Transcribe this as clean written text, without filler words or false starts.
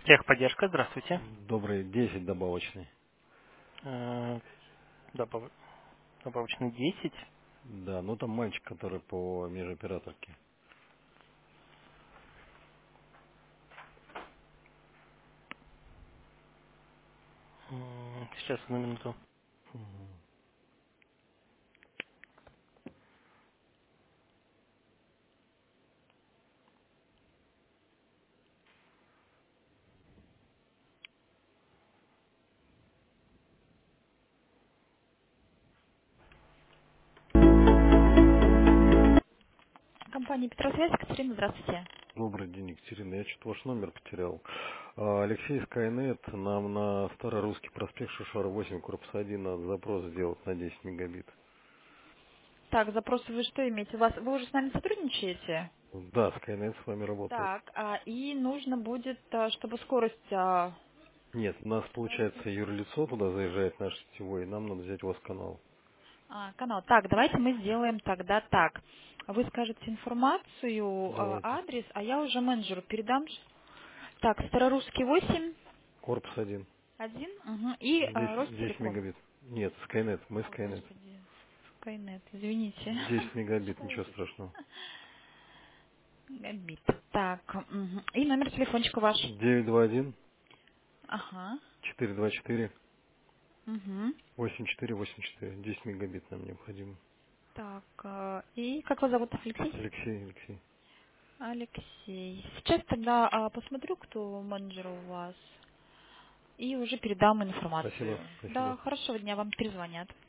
Техподдержка, здравствуйте. Добрый, 10 добавочный. Э, добав- Добавочный 10. Да, ну там мальчик, который по межоператорке. Сейчас, одну минуту. Мгм. Компания Петросвязь, Екатерина, здравствуйте. Добрый день, Екатерина. Я что-то ваш номер потерял. Алексей Скайнет, нам на Старорусский проспект Шишара 8, корпус 1, надо запрос сделать на 10 мегабит. Так, запросы вы что имеете? Вы уже с нами сотрудничаете? Да, Скайнет с вами работает. Так, и нужно будет, чтобы скорость... Нет, у нас получается юрлицо туда заезжает наш сетевой, и нам надо взять у вас канал. канал. Так, давайте мы сделаем тогда так. Вы скажете информацию, Давайте. адрес, а я уже менеджеру передам. Так, Старорусский 8, Корпус 1. 1, и 10 Ростелеком. мегабит. Нет, Скайнет, мы О, Скайнет. Господи, Скайнет, извините. 10 мегабит, ничего страшного. Габит. Так, и номер телефончика ваш. 921 Ага. 424 Угу. 8484. 10 мегабит нам необходимо. Так, и как вас зовут, Алексей? Алексей. Алексей. Сейчас тогда посмотрю, кто менеджер у вас, и уже передам информацию. Спасибо. Да, хорошего дня, вам перезвонят.